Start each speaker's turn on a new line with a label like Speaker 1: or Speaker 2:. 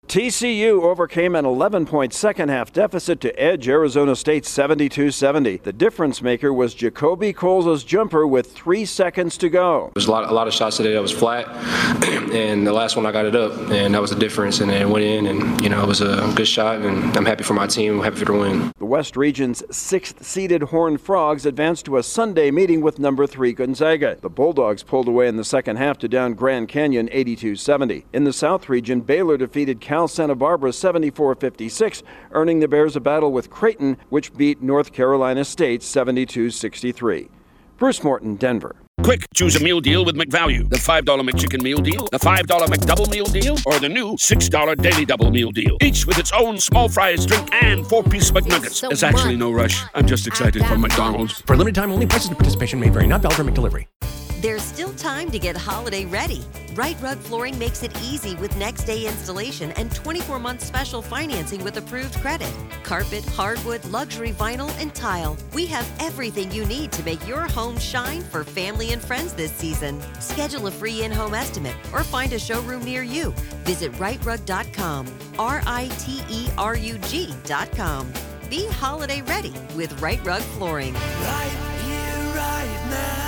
Speaker 1: TCU overcame an 11-point second-half deficit to edge Arizona State 72-70. The difference maker was Jacoby Colza's jumper with 3 seconds to go.
Speaker 2: There's a lot of shots today that was flat, and the last one I got it up, and that was the difference. And it went in, and it was a good shot, and I'm happy for my team. I'm happy for the win.
Speaker 1: The West Region's 6th-seeded Horned Frogs advanced to a Sunday meeting with number 3 Gonzaga. The Bulldogs pulled away in the second half to down Grand Canyon 82-70. In the South Region, Baylor defeated Cal Santa Barbara 74-56, earning the Bears a battle with Creighton, which beat North Carolina State 72-63. Bruce Morton, Denver.
Speaker 3: Quick, choose a meal deal with McValue. The $5 McChicken meal deal, the $5 McDouble meal deal, or the new $6 Daily Double meal deal. Each with its own small fries, drink, and 4-piece McNuggets. There's actually no rush. I'm just excited for McDonald's.
Speaker 4: For a limited time only, prices and participation may vary. Not valid for McDelivery.
Speaker 5: There's still time to get holiday ready. Right Rug Flooring makes it easy with next day installation and 24-month special financing with approved credit. Carpet, hardwood, luxury vinyl, and tile. We have everything you need to make your home shine for family and friends this season. Schedule a free in-home estimate or find a showroom near you. Visit rightrug.com, RITERUG.com. Be holiday ready with Right Rug Flooring.
Speaker 6: Right here, right now.